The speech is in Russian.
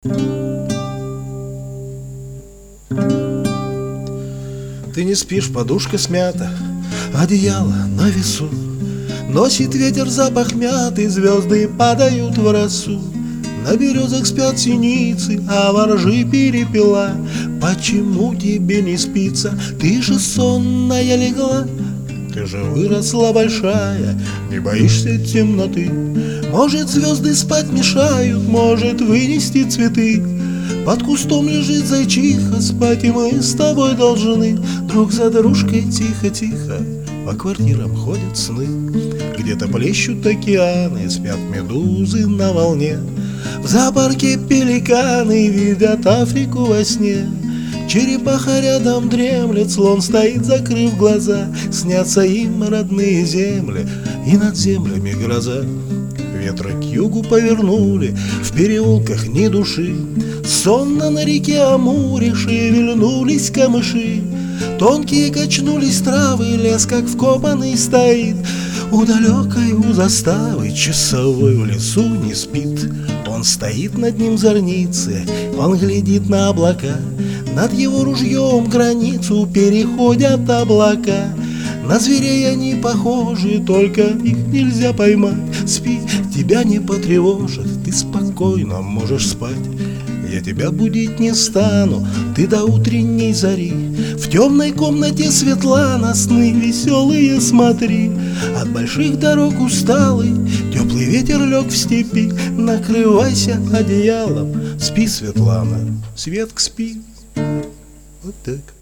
Ты не спишь, подушка смята, одеяло на весу. Носит ветер запах мяты, звезды падают в росу. На березах спят синицы, а воржи перепела. Почему тебе не спится? Ты же сонная легла. Ты же выросла большая, не боишься темноты. Может, звезды спать мешают, может, вынести цветы. Под кустом лежит зайчиха, спать и мы с тобой должны. Друг за дружкой тихо-тихо по квартирам ходят сны. Где-то плещут океаны, спят медузы на волне. В зоопарке пеликаны видят Африку во сне. Черепаха рядом дремлет, слон стоит, закрыв глаза. Снятся им родные земли, и над землями гроза. Ветры к югу повернули, в переулках ни души. Сонно на реке Амуре шевельнулись камыши. Тонкие качнулись травы, лес как вкопанный стоит. У далекой у заставы часовой в лесу не спит. Он стоит над ним зорницы, он глядит на облака. Над его ружьем границу переходят облака. На зверей они похожи, только их нельзя поймать. Спи, тебя не потревожат, ты спокойно можешь спать. Я тебя будить не стану, ты до утренней зари. В темной комнате светла на сны веселые смотри. От больших дорог усталый, теплый ветер лег в степи. Накрывайся одеялом, спи, Светлана, Светк, спи. Вот так.